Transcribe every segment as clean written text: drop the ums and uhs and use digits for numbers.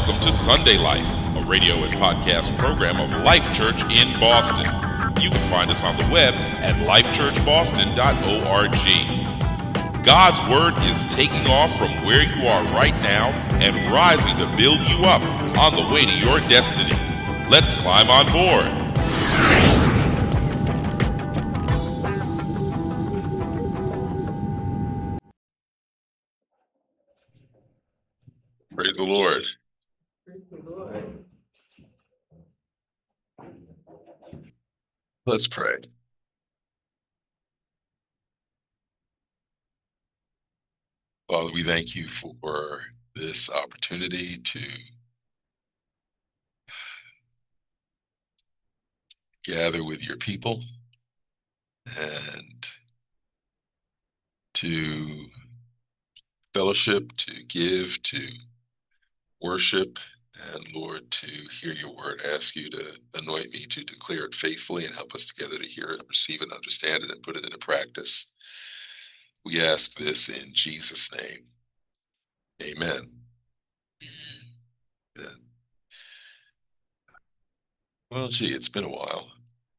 Welcome to Sunday Life, a radio and podcast program of Life Church in Boston. You can find us on the web at lifechurchboston.org. God's Word is taking off from where you are right now and rising to build you up on the way to your destiny. Let's climb on board. Praise the Lord. Praise the Lord. Let's pray. Father, we thank you for this opportunity to gather with your people and to fellowship, to give, to worship, and Lord, to hear your word. I ask you to anoint me to declare it faithfully and help us together to hear it, receive it, understand it, and put it into practice. We ask this in Jesus' name. Amen. Amen. Well, gee, it's been a while.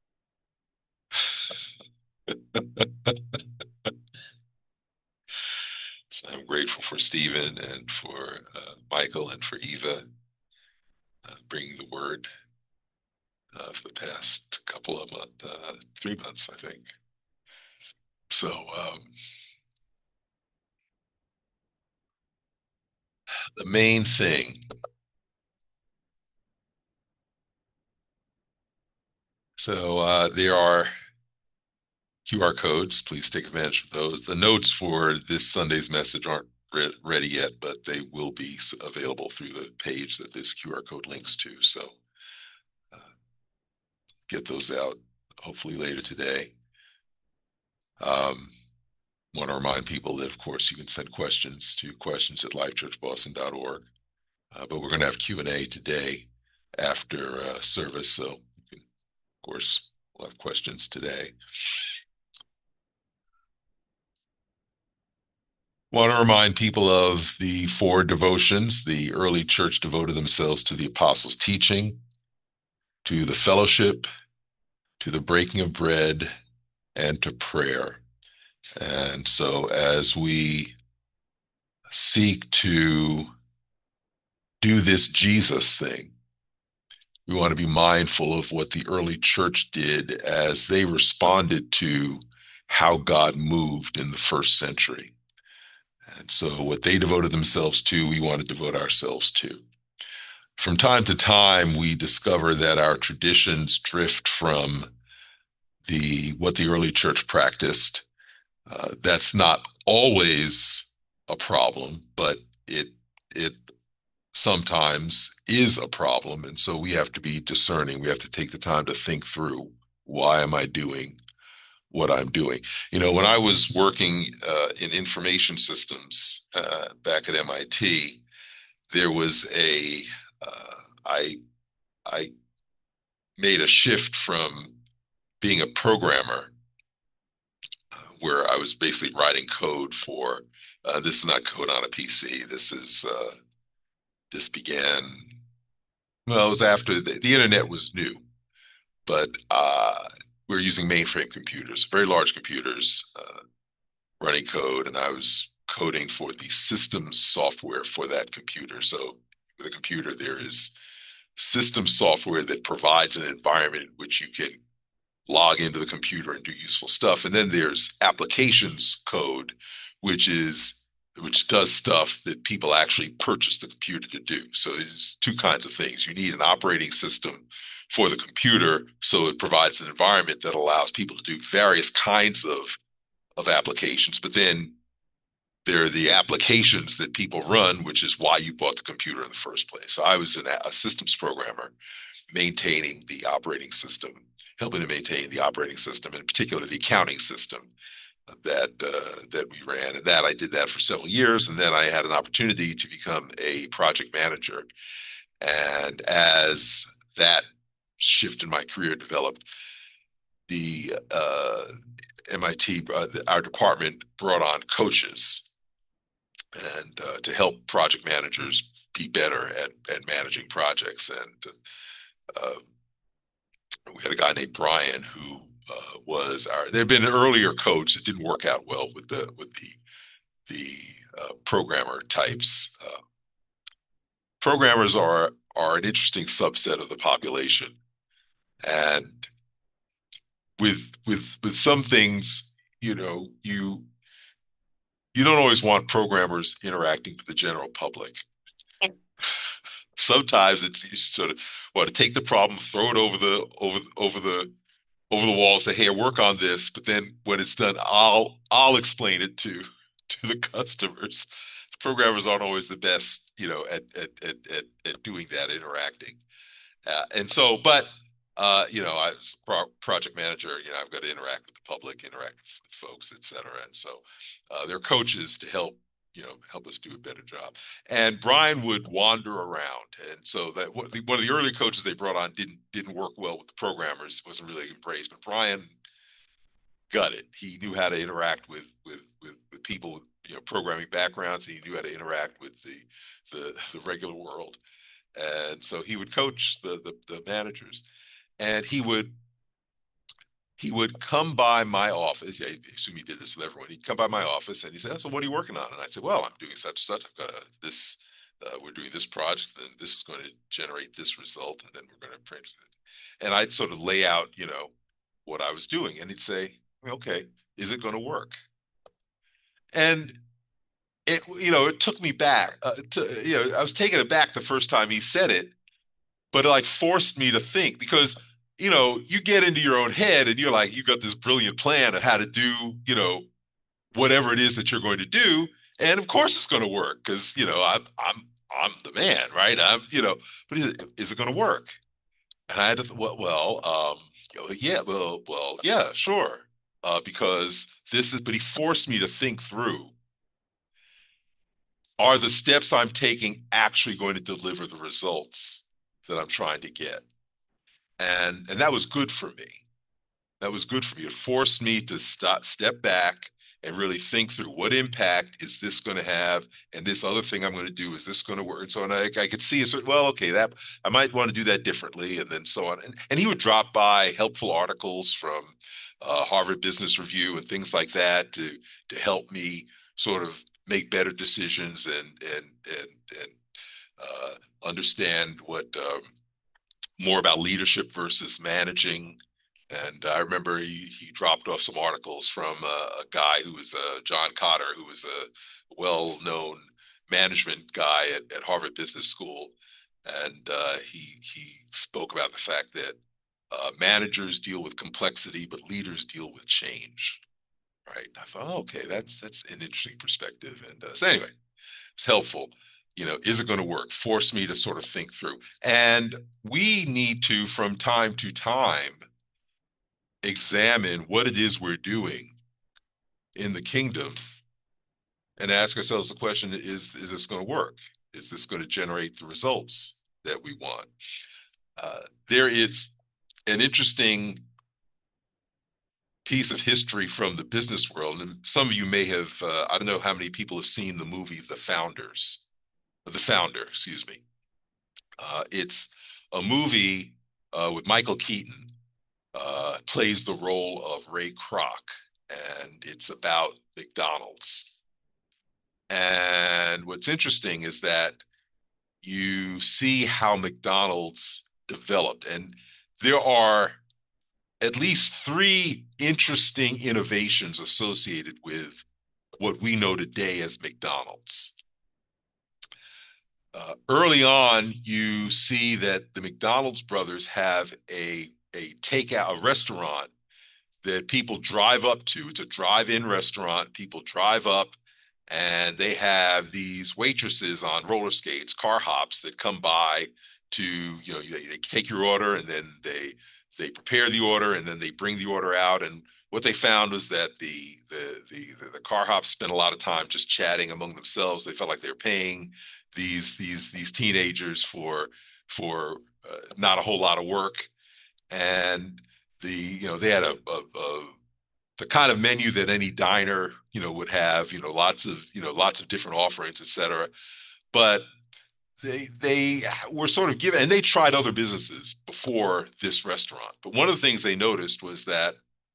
So I'm grateful for Stephen and for Michael and for Eva bringing the word for the past couple of months, 3 months, I think. So the main thing. So there are QR codes. Please take advantage of those. The notes for this Sunday's message aren't ready yet, but they will be available through the page that this QR code links to. So get those out hopefully later today. Want to remind people that, of course, you can send questions to questions@lifechurchboston.org. But we're going to have Q&A today after service. So, you can, of course, we'll have questions today. Want to remind people of the 4 devotions. The early church devoted themselves to the apostles' teaching, to the fellowship, to the breaking of bread, and to prayer. And so as we seek to do this Jesus thing, we want to be mindful of what the early church did as they responded to how God moved in the first century. And so what they devoted themselves to, we want to devote ourselves to. From time to time, we discover that our traditions drift from what the early church practiced. That's not always a problem, but it sometimes is a problem. And so we have to be discerning. We have to take the time to think through, why am I doing what I'm doing? You know, when I was working in information systems back at MIT, there was I made a shift from being a programmer where I was basically writing code for, this is not code on a PC. This began, well, it was after the internet was new, but we were using mainframe computers, very large computers, running code, and I was coding for the systems software for that computer. So with a computer, there is system software that provides an environment in which you can log into the computer and do useful stuff. And then there's applications code, which does stuff that people actually purchase the computer to do. So there's 2 kinds of things. You need an operating system for the computer, so it provides an environment that allows people to do various kinds of applications. But then there are the applications that people run, which is why you bought the computer in the first place. So I was a systems programmer maintaining the operating system, helping to maintain the operating system, in particular the accounting system that we ran. And I did that for several years. And then I had an opportunity to become a project manager. And as that shift in my career developed, the MIT, our department brought on coaches and to help project managers be better at managing challenging projects. And uh, we had a guy named Brian who was our. There had been an earlier coach that didn't work out well with the programmer types. Programmers are an interesting subset of the population, and with some things, you don't always want programmers interacting with the general public. Sometimes it's you sort of want to take the problem, throw it over the wall, say, "Hey, I work on this," but then when it's done, I'll explain it to the customers. Programmers aren't always the best, at doing that, interacting. And so, but I was project manager. I've got to interact with the public, interact with folks, et cetera. And so, they're coaches to help us do a better job. And Brian would wander around, and so that one of the early coaches they brought on didn't work well with the programmers. Wasn't really embraced, but Brian got it. He knew how to interact with people with programming backgrounds. He knew how to interact with the regular world, and so he would coach the managers, and he would come by my office. Yeah, I assume he did this with everyone. He'd come by my office and he said, "So what are you working on?" And I said, "Well, I'm doing such and such. I've got this. We're doing this project, and this is going to generate this result, and then we're going to print it." And I'd sort of lay out, what I was doing, and he'd say, "Okay, is it going to work?" And it took me back. I was taken aback the first time he said it, but it like forced me to think because you get into your own head and you're like you got this brilliant plan of how to do whatever it is that you're going to do, and of course it's going to work because I'm the man, right? But is it going to work? And I had to yeah, yeah, sure, because this is. But he forced me to think through: are the steps I'm taking actually going to deliver the results that I'm trying to get? And that was good for me. That was good for me. It forced me to step back and really think through what impact is this going to have, and this other thing I'm going to do, is this going to work? And so I could see, well, okay, that I might want to do that differently, and then so on. And he would drop by helpful articles from Harvard Business Review and things like that to help me sort of make better decisions and understand what more about leadership versus managing. And I remember he dropped off some articles from a guy who was John Kotter, who was a well-known management guy at Harvard Business School, and he spoke about the fact that managers deal with complexity, but leaders deal with change. Right? And I thought, oh, okay, that's an interesting perspective. And so anyway, it's helpful. Is it going to work? Force me to sort of think through. And we need to, from time to time, examine what it is we're doing in the kingdom and ask ourselves the question: is this going to work? Is this going to generate the results that we want? There is an interesting piece of history from the business world, and some of you may have. I don't know how many people have seen the movie The Founder, excuse me. It's a movie with Michael Keaton, plays the role of Ray Kroc, and it's about McDonald's. And what's interesting is that you see how McDonald's developed, and there are at least three interesting innovations associated with what we know today as McDonald's. Early on, you see that the McDonald's brothers have a takeout, a restaurant that people drive up to. It's a drive-in restaurant. People drive up and they have these waitresses on roller skates, car hops, that come by to, they take your order, and then they prepare the order, and then they bring the order out. And what they found was that the car hops spent a lot of time just chatting among themselves. They felt like they were paying these teenagers for not a whole lot of work. And they had the kind of menu that any diner would have, lots of different offerings, et cetera. But they were sort of given, and they tried other businesses before this restaurant. But one of the things they noticed was that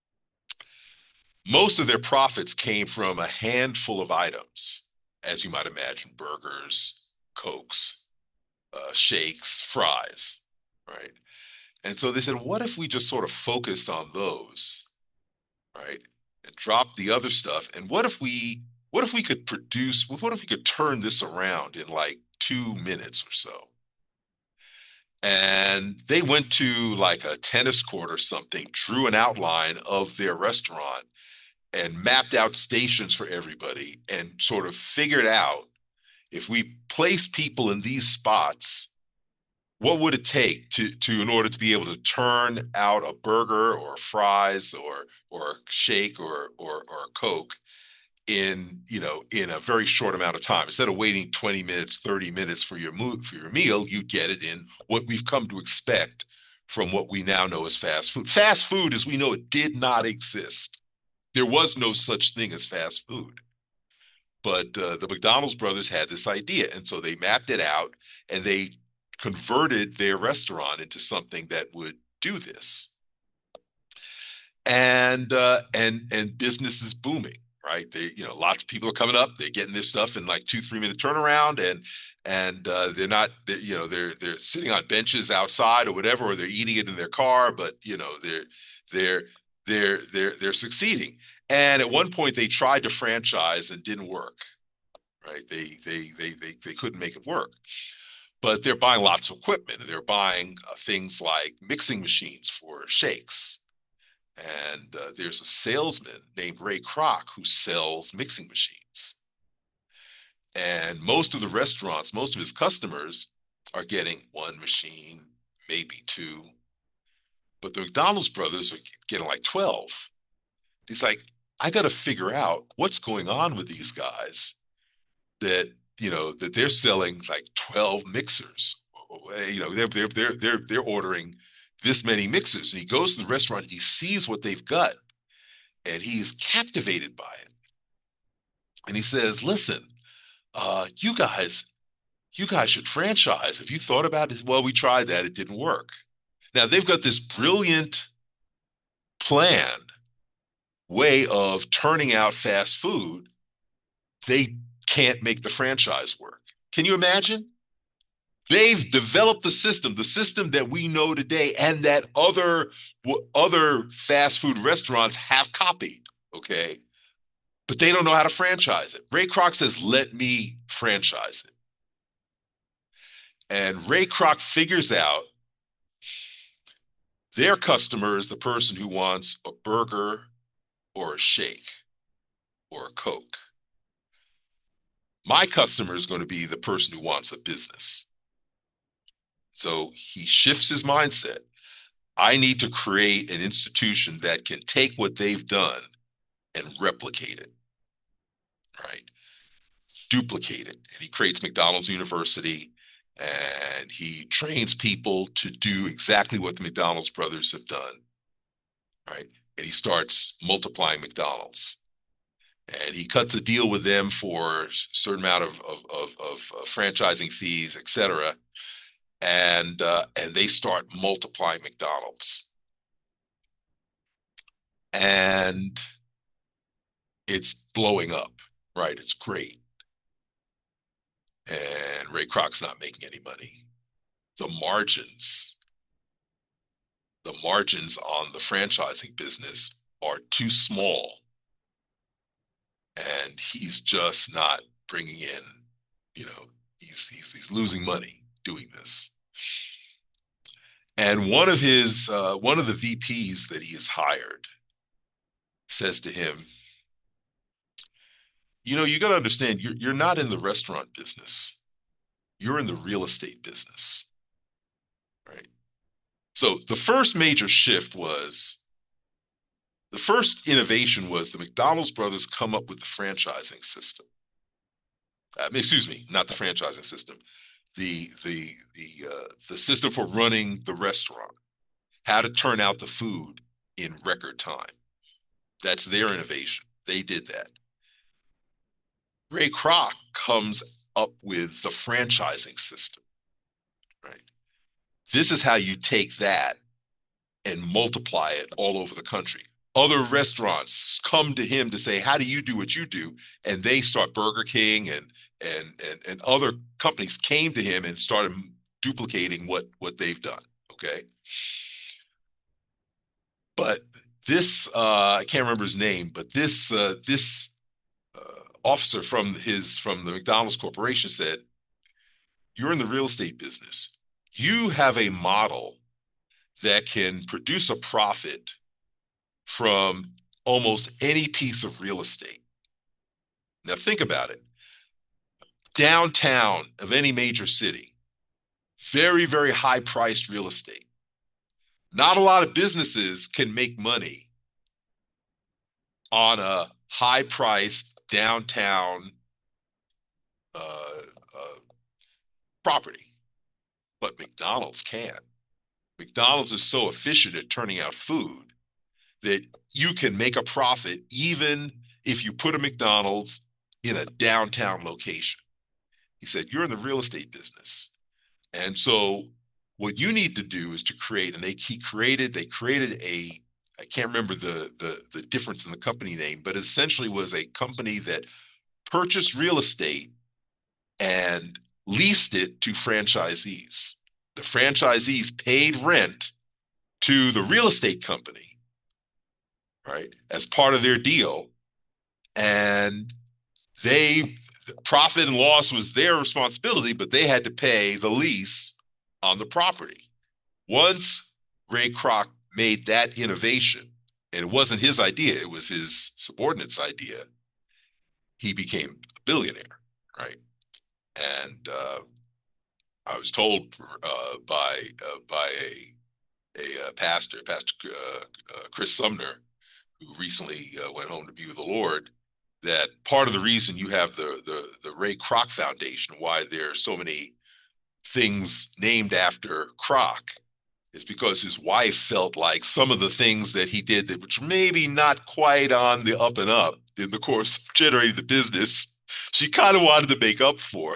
most of their profits came from a handful of items, as you might imagine: burgers, cokes, shakes, fries, right? And so they said, what if we just sort of focused on those, right? And dropped the other stuff? And what if we could produce, what if we could turn this around in like 2 minutes or so? And they went to like a tennis court or something, drew an outline of their restaurant and mapped out stations for everybody and sort of figured out, if we place people in these spots, what would it take to in order to be able to turn out a burger or fries or a shake or a Coke in, in a very short amount of time? Instead of waiting 20 minutes, 30 minutes for your meal, you get it in what we've come to expect from what we now know as fast food. Fast food, as we know it, did not exist. There was no such thing as fast food. But the McDonald's brothers had this idea, and so they mapped it out and they converted their restaurant into something that would do this. And business is booming, right? Lots of people are coming up. They're getting their stuff in like 2 3 minute turnaround, and they're not, they're sitting on benches outside or whatever, or they're eating it in their car. But they're they're succeeding. And at one point, they tried to franchise and didn't work. Right? They couldn't make it work. But they're buying lots of equipment. They're buying things like mixing machines for shakes. And there's a salesman named Ray Kroc who sells mixing machines. And most of the restaurants, most of his customers are getting one machine, maybe two. But the McDonald's brothers are getting like 12. He's like, I got to figure out what's going on with these guys, that that they're selling like 12 mixers. They're ordering this many mixers. And he goes to the restaurant and he sees what they've got, and he's captivated by it. And he says, listen, you guys should franchise. Have you thought about it? Well, we tried that, it didn't work. Now they've got this brilliant plan, way of turning out fast food. They can't make the franchise work. Can you imagine? They've developed the system that we know today, and that other fast food restaurants have copied. Okay, but they don't know how to franchise it. Ray Kroc says, "Let me franchise it," and Ray Kroc figures out their customer is the person who wants a burger or a shake or a Coke. My customer is going to be the person who wants a business. So he shifts his mindset. I need to create an institution that can take what they've done and replicate it, right? Duplicate it. And he creates McDonald's University, and he trains people to do exactly what the McDonald's brothers have done, right? And he starts multiplying McDonald's. And he cuts a deal with them for a certain amount of franchising fees, et cetera. And they start multiplying McDonald's. And it's blowing up, right? It's great. And Ray Kroc's not making any money. The margins, the margins on the franchising business are too small. And he's just not bringing in, he's losing money doing this. And one of the VPs that he has hired says to him, you got to understand, you're not in the restaurant business. You're in the real estate business, right? So the first innovation was the McDonald's brothers come up with the franchising system. Excuse me, not the franchising system, the system for running the restaurant, how to turn out the food in record time. That's their innovation. They did that. Ray Kroc comes up with the franchising system, right? This is how you take that and multiply it all over the country. Other restaurants come to him to say, "How do you do what you do?" And they start. Burger King and other companies came to him and started duplicating what they've done. Okay, but this I can't remember his name, but this officer from the McDonald's Corporation said, "You're in the real estate business. You have a model that can produce a profit from almost any piece of real estate." Now think about it. Downtown of any major city, very, very high priced real estate. Not a lot of businesses can make money on a high priced downtown uh, uh, property, but McDonald's can. McDonald's is so efficient at turning out food that you can make a profit even if you put a McDonald's in a downtown location. He said, "You're in the real estate business. And so what you need to do is to create, and they created I can't remember the difference in the company name, but essentially was a company that purchased real estate and leased it to franchisees. The franchisees paid rent to the real estate company, right, as part of their deal. And they, the profit and loss was their responsibility, but they had to pay the lease on the property. Once Ray Kroc made that innovation, and it wasn't his idea, it was his subordinate's idea, he became a billionaire, right? And I was told by a pastor, Pastor Chris Sumner, who recently went home to be with the Lord, that part of the reason you have the Ray Kroc Foundation, why there are so many things named after Kroc, is because his wife felt like some of the things that he did that which maybe not quite on the up and up in the course of generating the business, she kind of wanted to make up for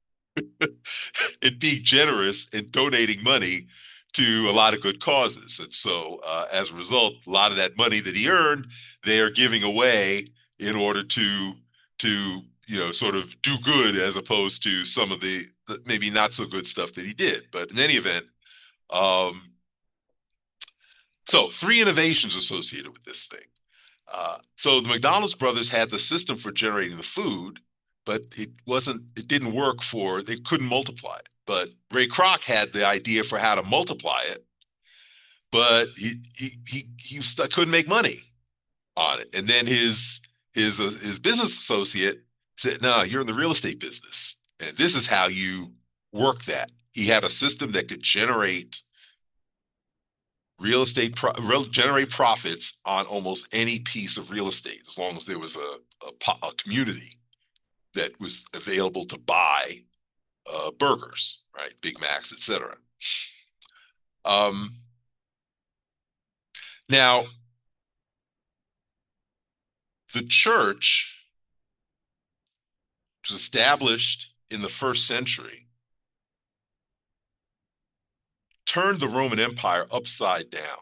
in being generous and donating money to a lot of good causes. And so as a result, a lot of that money that he earned, they are giving away in order to sort of do good as opposed to some of the maybe not so good stuff that he did. But in any event, um, so three innovations associated with this thing. So the McDonald's brothers had the system for generating the food, but it didn't work they couldn't multiply it. But Ray Kroc had the idea for how to multiply it, but he couldn't make money on it. And then his business associate said, "No, you're in the real estate business, and this is how you work that." He had a system that could generate generate profits on almost any piece of real estate as long as there was a community that was available to buy burgers, right, Big Macs, etc. um, Now the church was established in the first century, turned the Roman Empire upside down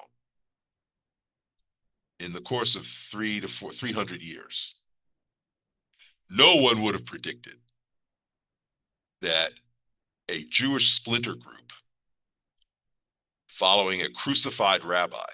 in the course of 300 years. No one would have predicted that a Jewish splinter group following a crucified rabbi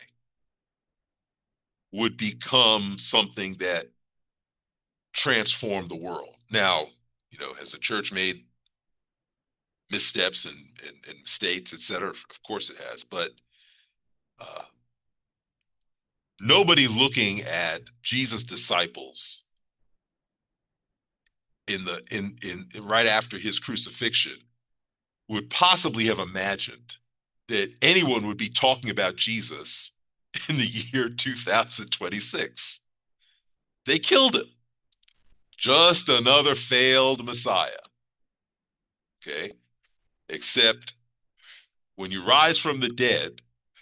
would become something that transformed the world. Now, has the church made missteps and mistakes, et cetera? Of course it has, but uh, nobody looking at Jesus' disciples in right after his crucifixion would possibly have imagined that anyone would be talking about Jesus in the year 2026. They killed him. Just another failed Messiah. Okay. Except when you rise from the dead,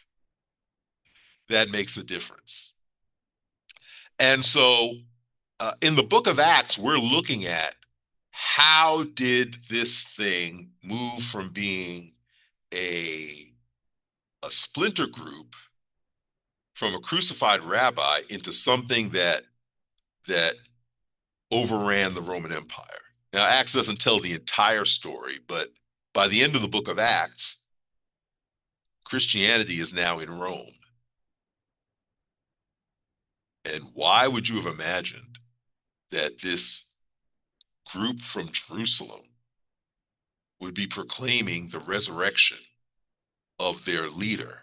that makes a difference. And so in the book of Acts, we're looking at how did this thing move from being a, a splinter group from a crucified rabbi into something that overran the Roman Empire? Now, Acts doesn't tell the entire story, but by the end of the book of Acts, Christianity is now in Rome. And why would you have imagined that this group from Jerusalem would be proclaiming the resurrection of their leader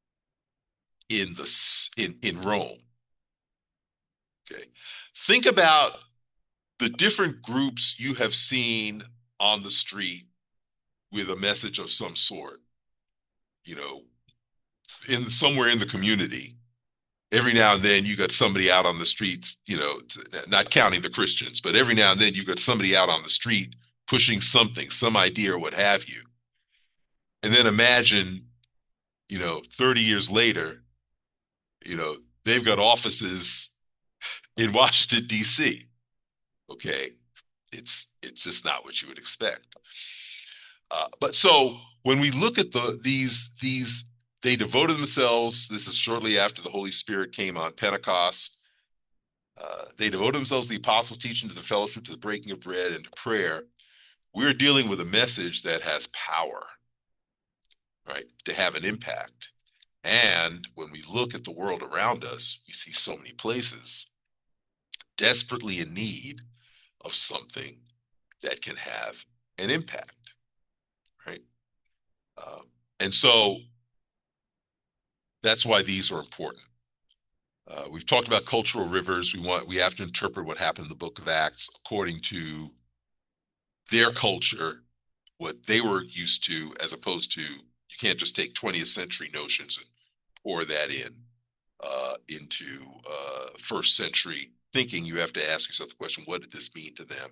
in Rome? Okay. Think about the different groups you have seen on the street with a message of some sort, you know, in somewhere in the community. Every now and then you got somebody out on the streets, not counting the Christians, but every now and then you got somebody out on the street pushing something, some idea or what have you. And then imagine, 30 years later, you know, they've got offices in Washington, D.C. Okay. It's just not what you would expect. But so when we look at these, they devoted themselves. This is shortly after the Holy Spirit came on Pentecost. They devoted themselves to the apostles' teaching, to the fellowship, to the breaking of bread, and to prayer. We're dealing with a message that has power, right, to have an impact. And when we look at the world around us, we see so many places desperately in need of something that can have an impact, right? And so that's why these are important. We've talked about cultural rivers. We have to interpret what happened in the book of Acts according to their culture, what they were used to, as opposed to, you can't just take 20th century notions and pour that into first century thinking. You have to ask yourself the question, what did this mean to them?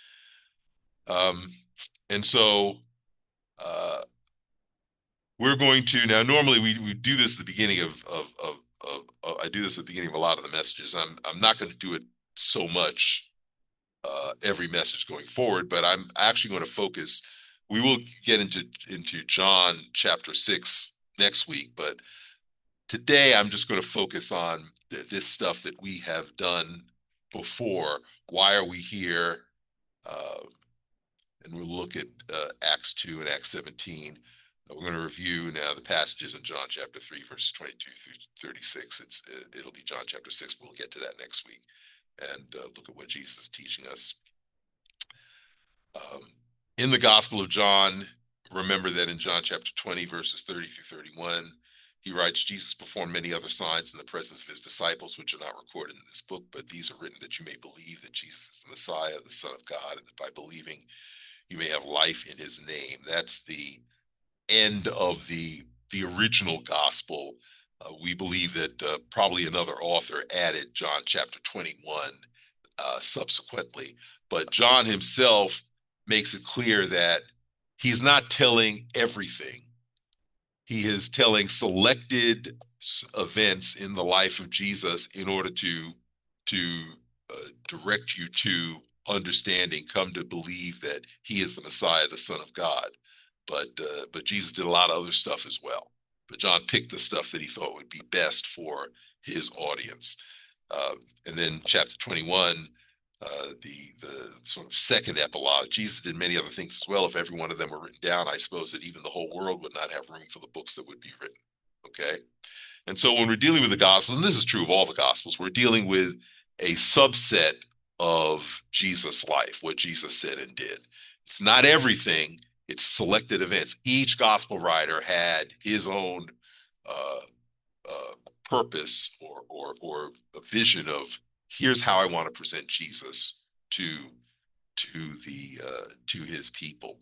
And so we're going to now. Normally, we do this at the beginning of I do this at the beginning of a lot of the messages. I'm not going to do it so much every message going forward, but I'm actually going to focus. We will get into John chapter 6 next week, but today I'm just going to focus on this stuff that we have done before. Why are we here? And we'll look at Acts 2 and Acts 17. We're going to review now the passages in John chapter 3, verses 22 through 36. It'll be John chapter 6, but we'll get to that next week and look at what Jesus is teaching us. In the Gospel of John, remember that in John chapter 20, verses 30 through 31, he writes, Jesus performed many other signs in the presence of his disciples, which are not recorded in this book, but these are written that you may believe that Jesus is the Messiah, the Son of God, and that by believing you may have life in his name. That's the end of the original gospel. We believe that probably another author added John chapter 21 subsequently, but John himself makes it clear that he's not telling everything. He is telling selected events in the life of Jesus in order to direct you to understanding, come to believe that he is the Messiah, the Son of God. But Jesus did a lot of other stuff as well. But John picked the stuff that he thought would be best for his audience. And then chapter 21, the sort of second epilogue, Jesus did many other things as well. If every one of them were written down, I suppose that even the whole world would not have room for the books that would be written. Okay. And so when we're dealing with the Gospels, and this is true of all the Gospels, we're dealing with a subset of Jesus' life, what Jesus said and did. It's not everything, it's selected events. Each Gospel writer had his own purpose or a vision of, here's how I want to present Jesus to his people.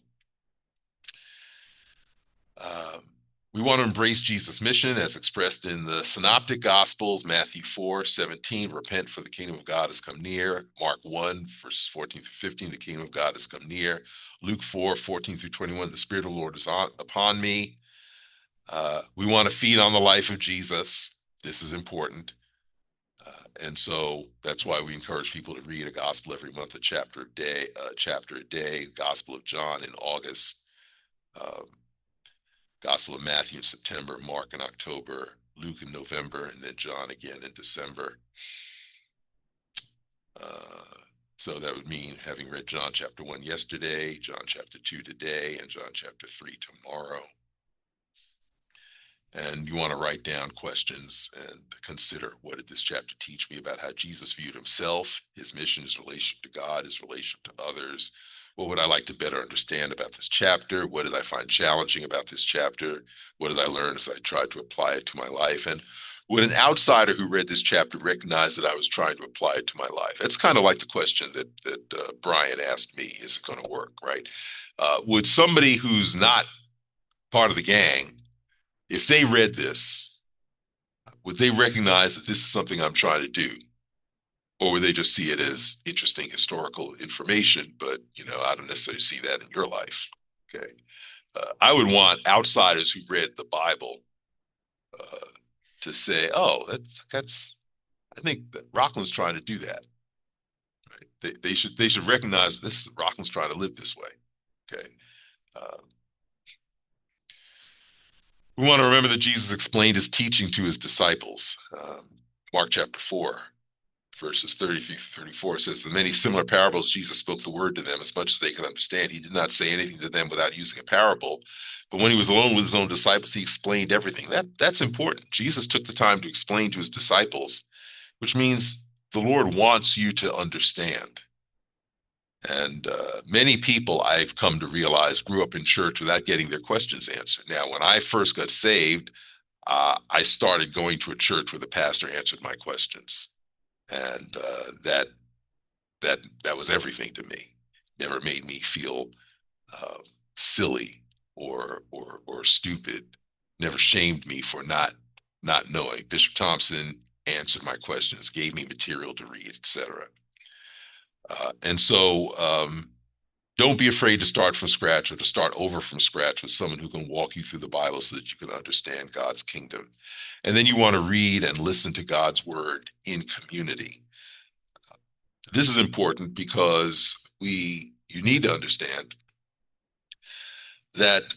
We want to embrace Jesus' mission as expressed in the Synoptic Gospels, Matthew 4:17, repent for the kingdom of God has come near. Mark 1, verses 14 through 15, the kingdom of God has come near. Luke 4:14 through 21, the Spirit of the Lord is upon me. We want to feed on the life of Jesus. This is important. And so that's why we encourage people to read a gospel every month, chapter a day, Gospel of John in August, um, Gospel of Matthew in September, Mark in October, Luke in November, and then John again in December. So that would mean having read John chapter 1 yesterday, John chapter 2 today, and John chapter 3 tomorrow. And you want to write down questions and consider, what did this chapter teach me about how Jesus viewed himself, his mission, his relation to God, his relation to others? What would I like to better understand about this chapter? What did I find challenging about this chapter? What did I learn as I tried to apply it to my life? And would an outsider who read this chapter recognize that I was trying to apply it to my life? It's kind of like the question that Brian asked me, is it going to work, right? Would somebody who's not part of the gang, if they read this, would they recognize that this is something I'm trying to do? Or would they just see it as interesting historical information, but I don't necessarily see that in your life. Okay. I would want outsiders who read the Bible uh, to say, "Oh, that's. I think that Rockland's trying to do that. Right? They should recognize this. Rockland's trying to live this way." Okay. Uh, we want to remember that Jesus explained his teaching to his disciples. Mark chapter 4, verses 33 through 34 says, "The many similar parables Jesus spoke the word to them as much as they could understand. He did not say anything to them without using a parable. But when he was alone with his own disciples, he explained everything." That's important. Jesus took the time to explain to his disciples, which means the Lord wants you to understand. And many people, I've come to realize, grew up in church without getting their questions answered. Now, when I first got saved, I started going to a church where the pastor answered my questions, and that was everything to me. Never made me feel uh, silly or stupid. Never shamed me for not knowing. Bishop Thompson answered my questions, gave me material to read, etc. And so don't be afraid to start from scratch or to start over from scratch with someone who can walk you through the Bible so that you can understand God's kingdom. And then you want to read and listen to God's word in community. This is important because you need to understand that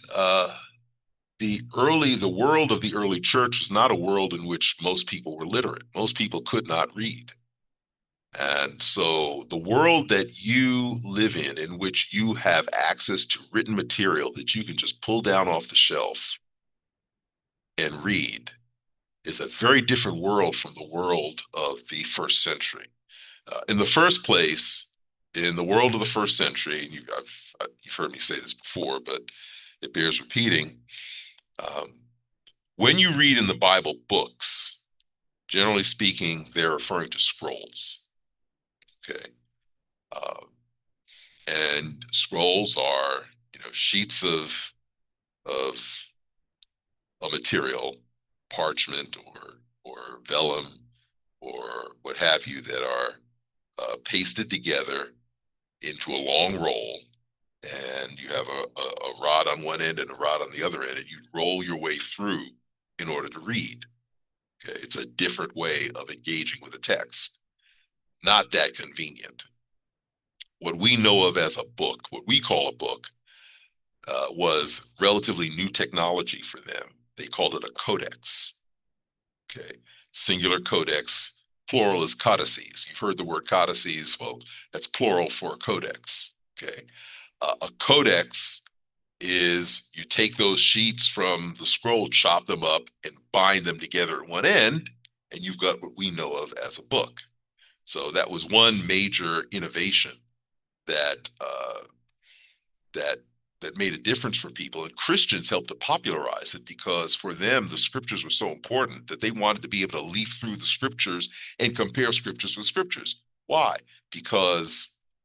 the world of the early church was not a world in which most people were literate. Most people could not read. And so the world that you live in which you have access to written material that you can just pull down off the shelf and read, is a very different world from the world of the first century. In the first place, in the world of the first century, and you've heard me say this before, but it bears repeating. Um, when you read in the Bible books, generally speaking, they're referring to scrolls. Okay. Uh, and scrolls are, sheets of a material, parchment or vellum or what have you, that are pasted together into a long roll, and you have a rod on one end and a rod on the other end, and you roll your way through in order to read. Okay, it's a different way of engaging with a text. Not that convenient. What we know of as a book, what we call a book, was relatively new technology for them. They called it a codex. Okay, singular codex, plural is codices. You've heard the word codices. Well, that's plural for a codex. Okay, a codex is you take those sheets from the scroll, chop them up, and bind them together at one end, and you've got what we know of as a book. So that was one major innovation that that that made a difference for people. And Christians helped to popularize it because for them, the scriptures were so important that they wanted to be able to leaf through the scriptures and compare scriptures with scriptures. Why? Because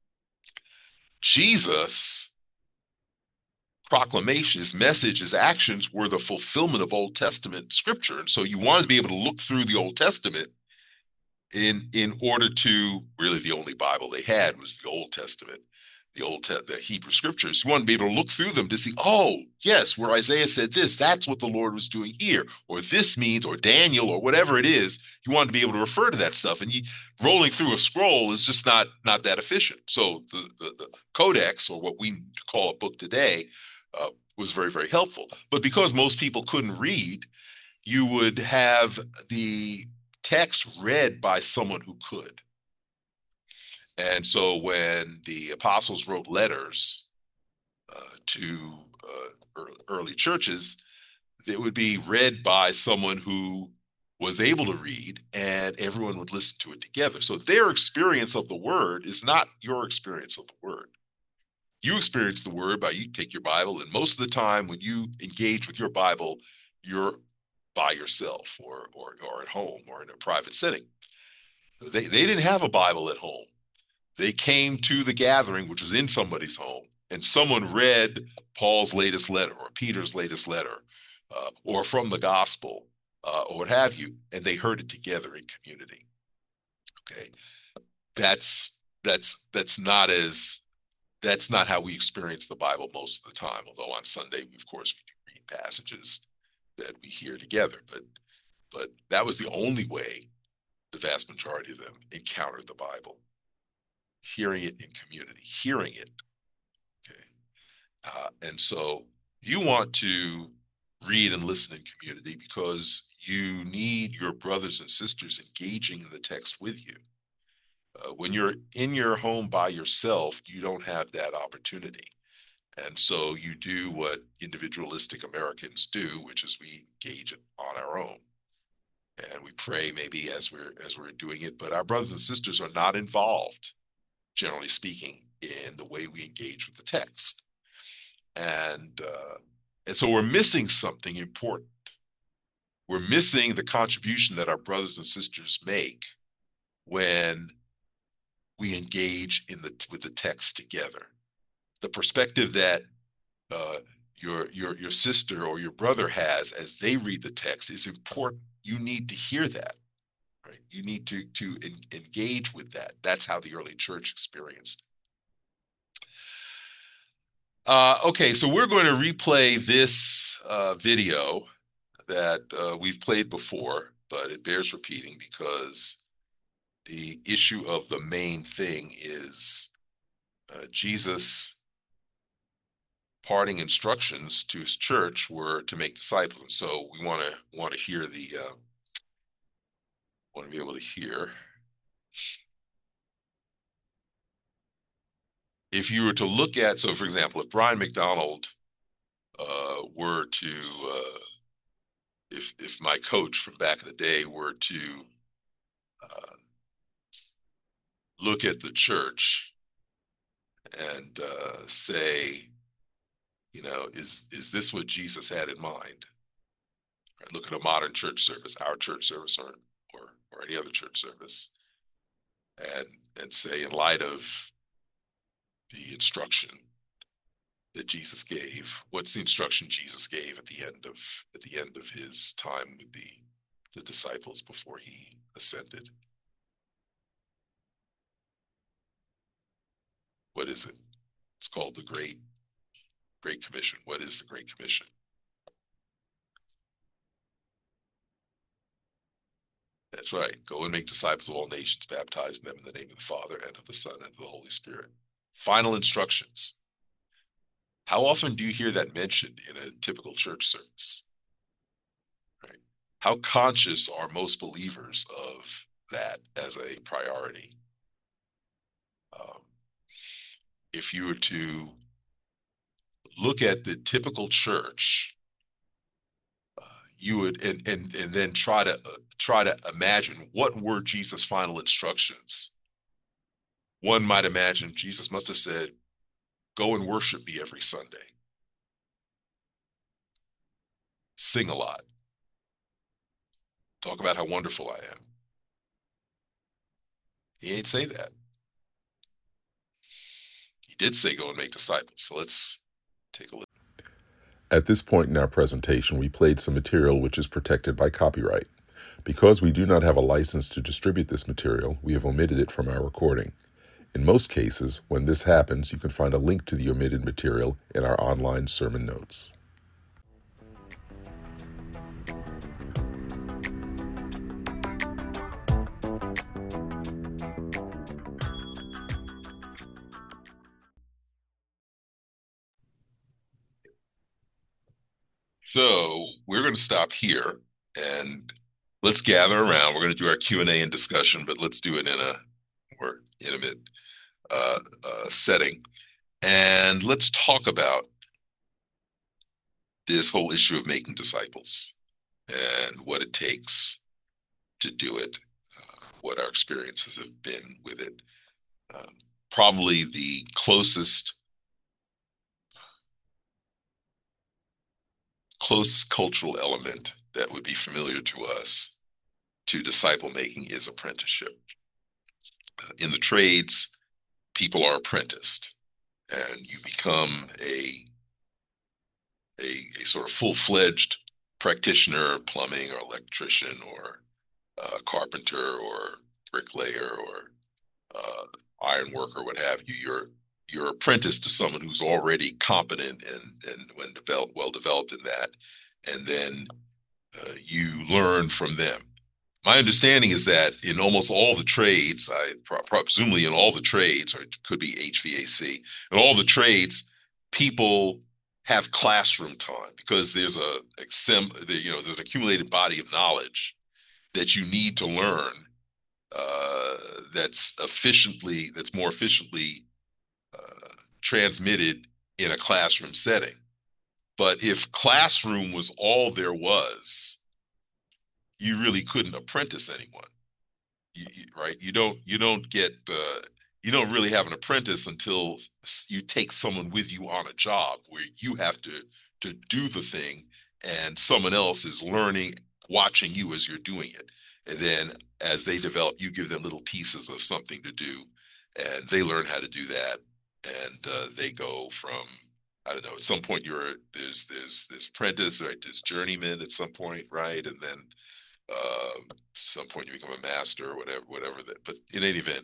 Jesus' proclamation, his message, his actions were the fulfillment of Old Testament scripture. And so you wanted to be able to look through the Old Testament in order to, really, the only Bible they had was the Old Testament. the Hebrew scriptures. You want to be able to look through them to see, oh, yes, where Isaiah said this, that's what the Lord was doing here, or this means, or Daniel, or whatever it is. You want to be able to refer to that stuff, and rolling through a scroll is just not that efficient. So the codex, or what we call a book today, was very, very helpful. But because most people couldn't read, you would have the text read by someone who could. And so when the apostles wrote letters to early churches, it would be read by someone who was able to read, and everyone would listen to it together. So their experience of the word is not your experience of the word. You experience the word by, you take your Bible, and most of the time when you engage with your Bible, you're by yourself or at home or in a private setting. They didn't have a Bible at home. They came to the gathering, which was in somebody's home, and someone read Paul's latest letter or Peter's latest letter, or from the gospel, or what have you, and they heard it together in community. Okay, that's not how we experience the Bible most of the time. Although on Sunday, of course, we do read passages that we hear together, but that was the only way the vast majority of them encountered the Bible. Hearing it in community, hearing it. Okay. And so you want to read and listen in community because you need your brothers and sisters engaging in the text with you. When you're in your home by yourself, you don't have that opportunity. And so you do what individualistic Americans do, which is we engage on our own. And we pray maybe as we're doing it, but our brothers and sisters are not involved, generally speaking, in the way we engage with the text. And so we're missing something important. We're missing the contribution that our brothers and sisters make when we engage with the text together. The perspective that your sister or your brother has as they read the text is important. You need to hear that. Right? You need to engage with that. That's how the early church experienced it. Okay, so we're going to replay this video that we've played before, but it bears repeating because the issue of the main thing is Jesus' parting instructions to his church were to make disciples. And so we want to hear want to be able to hear. If you were to look at, so for example, if Brian McDonald were to, if my coach from back in the day were to look at the church and say, is this what Jesus had in mind? Right? Look at a modern church service, our church service, or any other church service, and say, in light of the instruction that Jesus gave, what's the instruction Jesus gave at the end of his time with the disciples before he ascended? What is it? It's called the Great Commission. What is the Great Commission? That's right. Go and make disciples of all nations, baptizing them in the name of the Father and of the Son and of the Holy Spirit. Final instructions. How often do you hear that mentioned in a typical church service? Right? How conscious are most believers of that as a priority? If you were to look at the typical church, you would and then try to imagine what were Jesus' final instructions. One might imagine Jesus must have said, "Go and worship me every Sunday. Sing a lot. Talk about how wonderful I am." He ain't say that. He did say, "Go and make disciples." So let's take a look. At this point in our presentation, we played some material which is protected by copyright. Because we do not have a license to distribute this material, we have omitted it from our recording. In most cases, when this happens, you can find a link to the omitted material in our online sermon notes. So we're going to stop here and let's gather around. We're going to do our Q&A and discussion, but let's do it in a more intimate setting. And let's talk about this whole issue of making disciples and what it takes to do it, what our experiences have been with it. Probably the closest cultural element that would be familiar to us to disciple making is apprenticeship. In the trades, people are apprenticed, and you become a sort of full-fledged practitioner, plumbing or electrician or carpenter or bricklayer or iron worker, what have you. You're apprenticed to someone who's already competent and well developed in that, and then you learn from them. My understanding is that in almost all the trades, presumably in all the trades, or it could be HVAC, in all the trades, people have classroom time because there's there's an accumulated body of knowledge that you need to learn that's more efficiently transmitted in a classroom setting. But if classroom was all there was, you really couldn't apprentice anyone, right? You don't really have an apprentice until you take someone with you on a job where you have to do the thing, and someone else is learning, watching you as you're doing it. And then as they develop, you give them little pieces of something to do, and they learn how to do that. And they go from, I don't know, at some point there's apprentice, right? There's journeyman at some point, right? And then some point you become a master or whatever that. But in any event,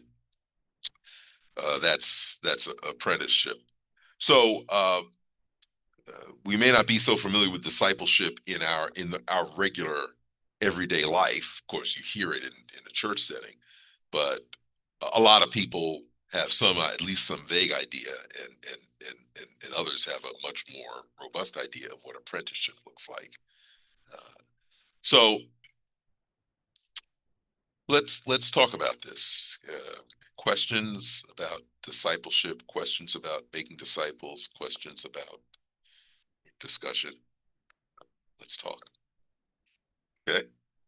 that's apprenticeship. So we may not be so familiar with discipleship in our regular everyday life. Of course, you hear it in a church setting, but a lot of people have at least some vague idea, and others have a much more robust idea of what apprenticeship looks like. So let's talk about this. Questions about discipleship, questions about making disciples, questions about discussion. Let's talk. Okay.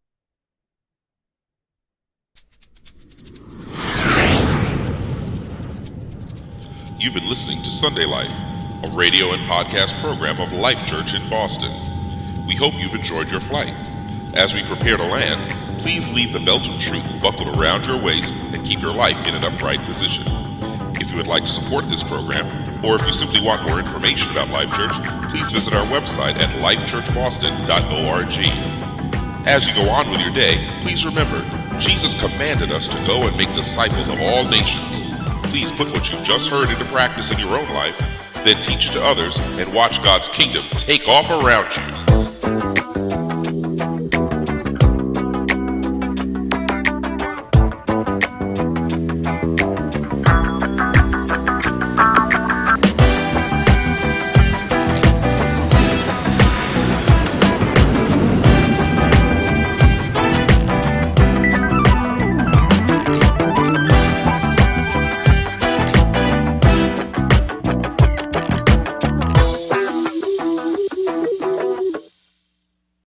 You've been listening to Sunday Life, a radio and podcast program of Life Church in Boston. We hope you've enjoyed your flight. As we prepare to land, please leave the belt of truth buckled around your waist and keep your life in an upright position. If you would like to support this program, or if you simply want more information about Life Church, please visit our website at lifechurchboston.org. As you go on with your day, please remember, Jesus commanded us to go and make disciples of all nations. Please put what you've just heard into practice in your own life, then teach it to others, and watch God's kingdom take off around you.